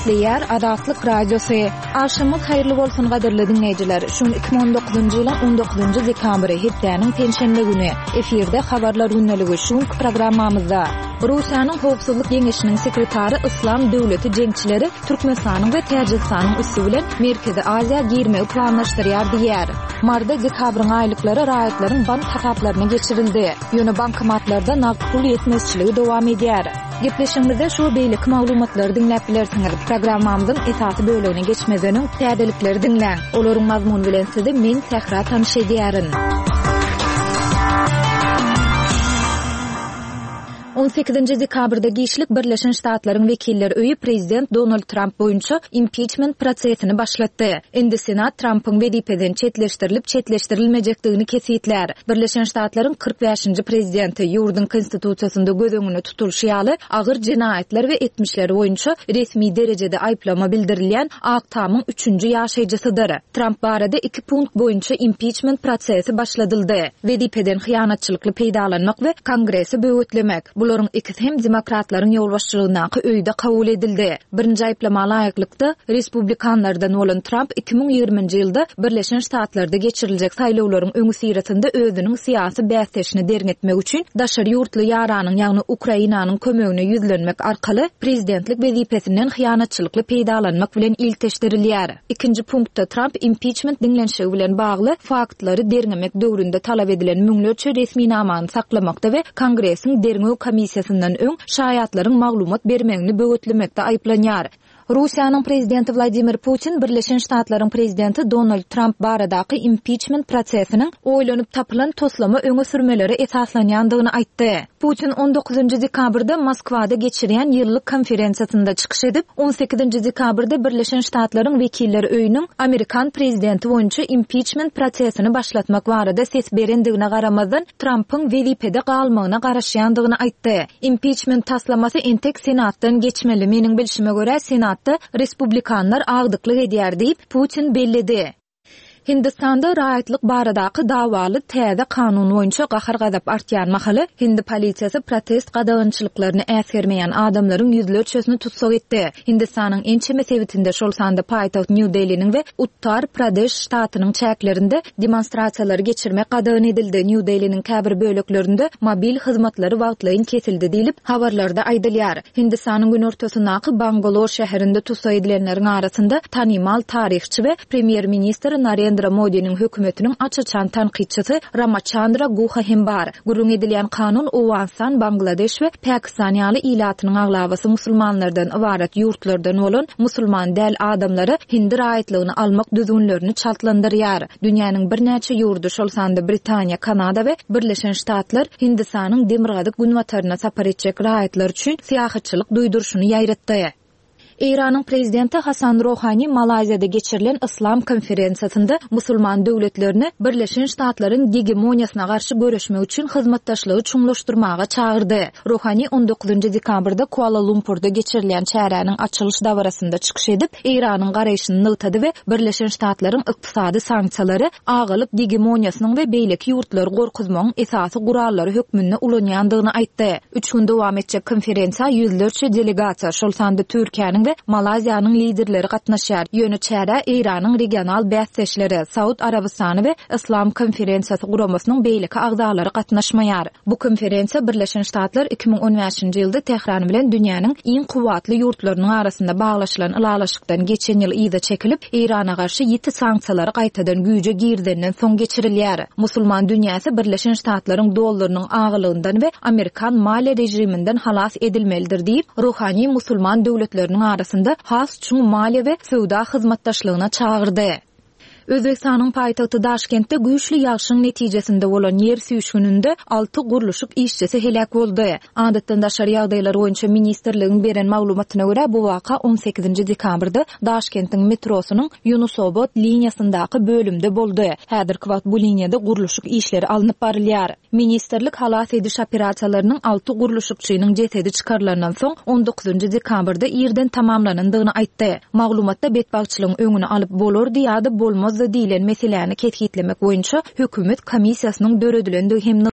Eşitliyer Azatlyk Radiosu. Aşamyz hayrly bolsun gaderli dinleýijiler. Şun 2019-njy ýylyň 19-njy dekabry hepdeniň penşenbe güni efirde habarlar günneligi şun programmamyzda Russiýanyň howpsuzlyk Geňeşiniň sekretary Islam döwleti jeňçileri Türkmenistanyň we Täjikistanyň üstü bilen Merkezi Aziýa girmegi planlaşdyrýar diýär. Marda dekabryň aýlyklary raýatlaryň bank hesaplarına geçirildi. Ýöne bankomatlarda nagd pul ýetmezçiligi dowam edýär. Gepleşimizde şu beýlik maglumatlary dinläp bilersiňiz. Programmamyzyň esasy bölegine geçmezeniň täzelikleri dinläň. Olaryň mazmuny bilen sizi men Sehra tanış edýärin. 18-nji dekabrda Giýişlik Birleşen Ştatlaryň wekilleri öýü prezident Donald Trump boýunça impeachment prosesini başlatdy. Endi Senat Trump'yň wedipeden çetleştirilmejekdigini kesitler. Birleşen Ştatlaryň 45-nji prezidenti ýurdun konstitusiýasynda göz öňüne tutulşy ýaly agyr jenaýetler we etmişleri boýunça resmi derejede aýplama bildirilýän Aktamyň 3-nji ýaşaýjysydyr. Trump barada 2 punkt boýunça impeachment prosesi başladyldy. Wedipeden hyýanatçylykly peýdalanmak we kongresi böwetlemek. Olaryň ikisi hem demokratlaryň ýol başçylygyna öýde kabul edildi. Birinji aýplama laýyklykda Respublikanlardan bolan Trump 2020-nji ýylda Birleşen Ştatlarda geçiriljek saýlawlaryň öňü siratynda özüniň syýasy bäsleşini derňetmek üçin daşary ýurtly ýaranyň ýagny Ukrainanyň kömegine ýüzlenmek arkaly prezidentlik wezipesinden hyýanatçylykly peýdalanmak bilen ilteşdirilýär. Ikinji punktda Trump impeachment dinlenşigi bilen bagly faktlary derňemek döwründe talap edilen müňlerçe resmi namany saklamakda we kongresiň derňew komisiýasyndan öň şaýatlaryň maglumat bermegini böwetlemekde aýplanýar. Russiýanyň prezidenti Vladimir Putin Birleşen Ştatlaryň prezidenti Donald Trump baradaky impeachment prosesiniň oýlanyp tapylan toslama öňe sürmeleri esaslanýandygyny aýtdy. Putin 19-njy dekabrda Moskwada geçirýän ýyllyk konferensiýasynda çykyş edip 18-nji dekabrda Birleşen Ştatlaryň wekilleri öýüniň Amerikan prezidenti boýunça impeachment prosesini başlatmak barada ses berendigine garamazdan Trump'yň wedipede galmagyna garaşýandygyny aýtdy. Impeachment taslamasy entek Senatdan geçmeli. Meniň bilişime görä Senat Respublikanlar agdyklyk edýär diýip Putin bellidi. Hindistanda raýatlyk baradaky dawaly täze kanun boýunça gahar gazap artýan mahaly Hindi polisiýasy protest gadagynçylyklaryny äsgermeýän adamlaryň ýüzlerçesini tutsak etdi. Hindistanyň ençe mesebetinde şol sanda paýtaht New Delhi'niň we Uttar Pradesh ştatynyň çäklerinde demonstrasiýalary geçirmek gadagyn edildi. New Delhi'niň käbir böleklerinde mobil hyzmatlary wagtlaýyn kesildi diýilip habarlarda aýdylýar. Hindistanyň gün ortasynaky Bangalore şäherinde tutsak edilenleriň arasynda tanymal taryhçy we premier minister Narendra Modi'nin hökümetiniň açyçan tanqidçisi Ramachandra Guha hem bar. Gurrun edilýän kanun Awganistan, Bangladeş we Pakistan ýaly ilatynyň aglabasy musulmanlardan ibaret ýurtlardan bolan musulman däl adamlary Hindi raýatlygyny almak düzünlerini çaltlandyrýar. Dünýäniň bir näçe ýurdu şol sanda Britaniýa, Kanada we Birleşen Ştatlar Hindistanyň demirgadyk günwataryna sapar etjek raýatlar üçin syýahatçylyk duýdurşyny ýaýratdy. İran'ın prezidenti Hasan Rouhani Malazya'da geçirilen İslam konferensiýasynda musulman döwletlerini Birleşen Ştatlaryň hegemoniýasyna garşy görüşmek üçin hyzmatdaşlygy çuňlaşdyrmaga çağırdy. Rouhani 19-njy dekabrda Kuala Lumpurda geçirilen çäräniň açylış dawarasynda çykyş edip, İran'yň garaýşyny nygtady we Birleşen Ştatlaryň ykdysady sanksiýalary agalyp hegemoniýasynyň we beýleki ýurtlary gorkuzmagyň esasy gurallary hökmünde ulanýandygyny aýtdy. 3 gün dowam etjek konferensiýa ýüzlerçe delegasiýa şol sanda Türkiýanyň Malazyanyň liderleri gatnaşýar. Ýöne çäre Iranyň regional bäsleşleri, Saud Arabistany we İslam konferensiýasy guramasynyň beýleki agdalary gatnaşmaýar. Bu konferensiýa Birleşen Ştatlar 2015-nji ýylda Tehran bilen dünýäniň iň kuwatly ýurtlarynyň arasynda baglaşylan ilalaşykdan geçen ýyl ýyda çekilip, Irana garşy 7 sanksiýalary gaýtadan güýje girdenden soň geçirilýär. Musulman dünýäsi Birleşen Ştatlaryň dollarynyň agylygyndan we Amerikan maliýe rejiminden halas edilmelidir diýip, Rouhani musulman döwletleriniň arasında has çuň maliýe we sowda hyzmatdaşlygyna çağırdy. Özbekistanyň paýtagty Daşkentde güýçli ýagşyň netijesinde bolan ýer süýşgüninde 6 guruluşyk işçisi helak boldy. Adatdan daşary ýagdaýlar boýunça ministerligiň beren maglumatyna görä bu waka 18-nji dekabrda Daşkentiň metrosynyň Yunusobod liniýasyndaky bölümde boldy. Häzirki wagt bu liniýada guruluşyk işleri alınıp barylýar. Ministerlik halas ediş operasiýalarynyň 6 guruluşykçynyň jesedi çykarlandan soň 19-njy dekabrda ýerden tamamlanandygyny aýtdy. Maglumatda betbagçylygyň öňüne alyp bolardy ýa-da bolmaz diýilen meseleni ketgitlemek boýunça hökümet komisiýasynyň döredilen hem